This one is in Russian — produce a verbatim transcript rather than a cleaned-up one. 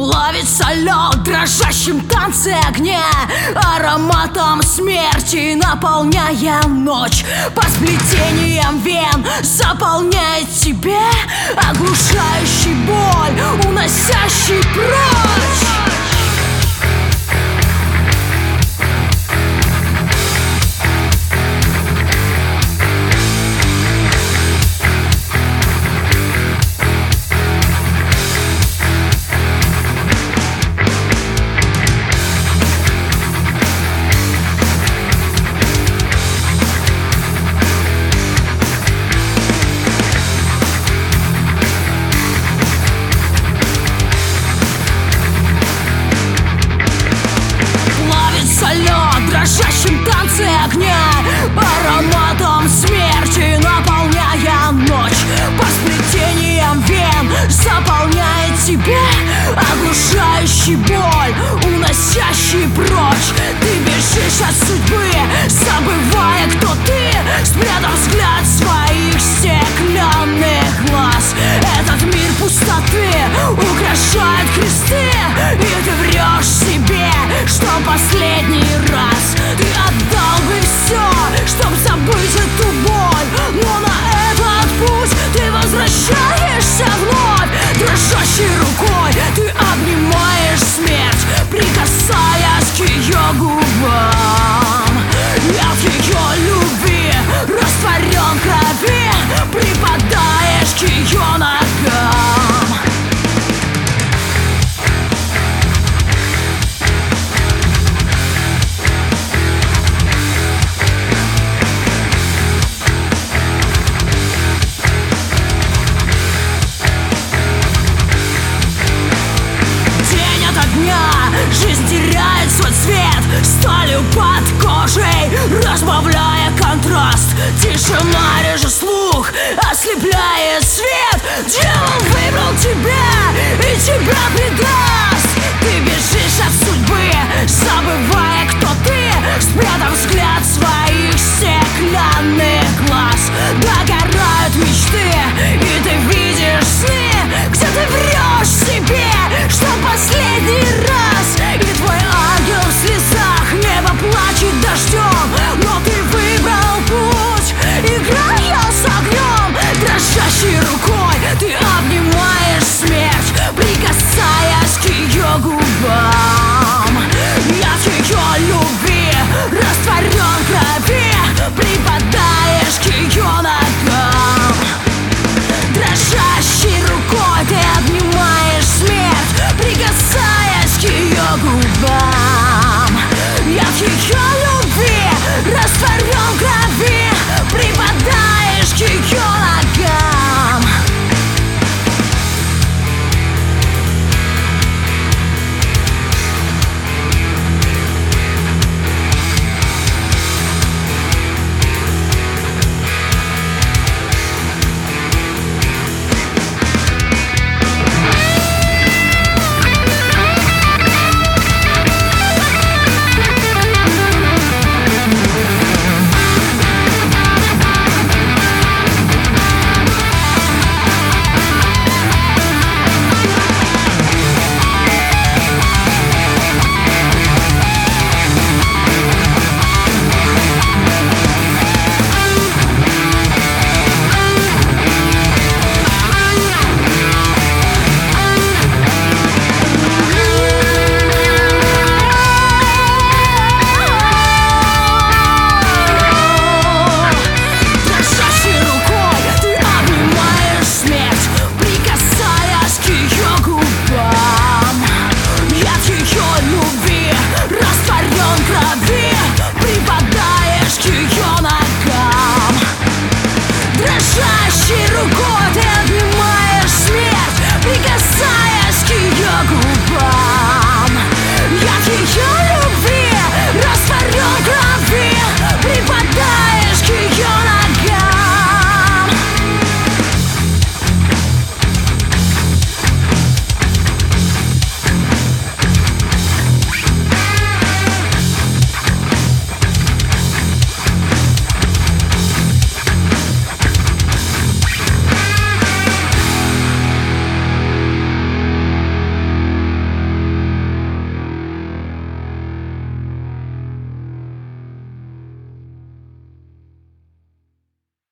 Плавится лед в дрожащем танце огня, ароматом смерти наполняя ночь. По сплетениям вен заполняет тебя оглушающий боль, уносящий прочь. В дрожащем танце огня, ароматом смерти наполняя ночь. По сплетениям вен заполняет тебя оглушающий боль, уносящий прочь. Ты бежишь от судьбы, забывая, кто ты, спрятав взгляд своих стеклянных глаз. Этот мир пустоты украшает кресты, и ты врешь себе, что последний раз ты отдал бы все, чтоб забыть эту боль. Но на этот путь ты возвращаешься вновь. Дрожащей рукой ты обнимаешь смерть, прикасаясь к ее губам. Я в ее любви растворен в крови, припадаешь к ее ногам. Жизнь теряет свой цвет сталью под кожей, разбавляя контраст. Тишина режет слух, ослепляет свет. Дьявол выбрал тебя и тебя предаст. Ты бежишь от судьбы, забывая, кто ты, спрятав взгляд своих стеклянных